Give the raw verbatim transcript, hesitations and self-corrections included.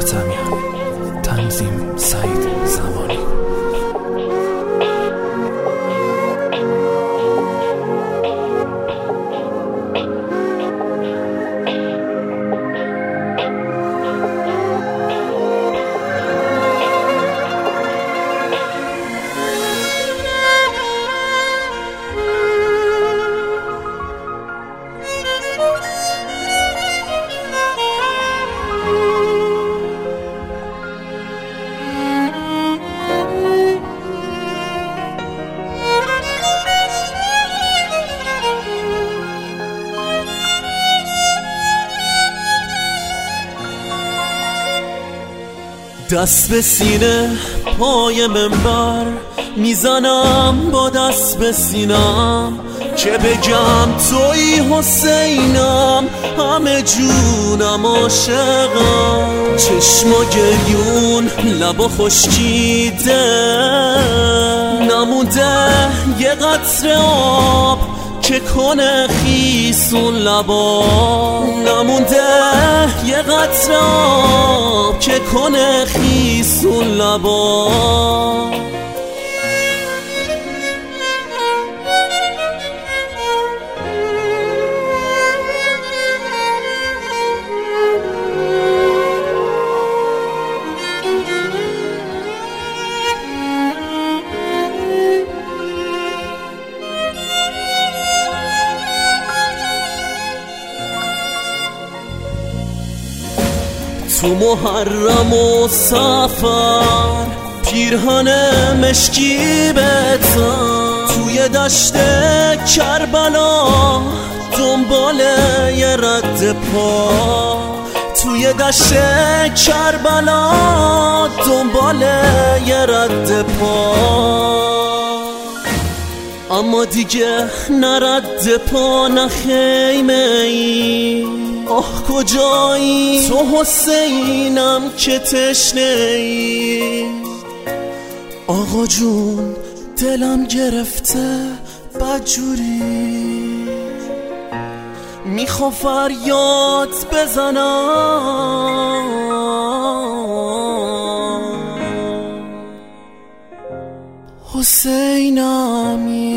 خاتمیان. تنظیم سعید زمانی. دست به سینه پای منبر میزنم، با دست به سینم که بگم توی حسینم، همه جونم عاشقم. چشما گریون لبا خشکیده، نمونده یه قطره آب که کنه خیسون لبا، نمونده یه قطره آب که کنه خیسون لبا. تو محرم و سفر پیرهن مشکی بتن، توی دشت کربلا دنبال یه رد پا، توی دشت کربلا دنبال یه رد پا. اما دیگه نه رد پا نه خیمه ای، آه کجایی تو حسینم که تشنه ای. آقا جون دلم گرفته بدجوری، میخوا فریاد بزنم، حسینمی.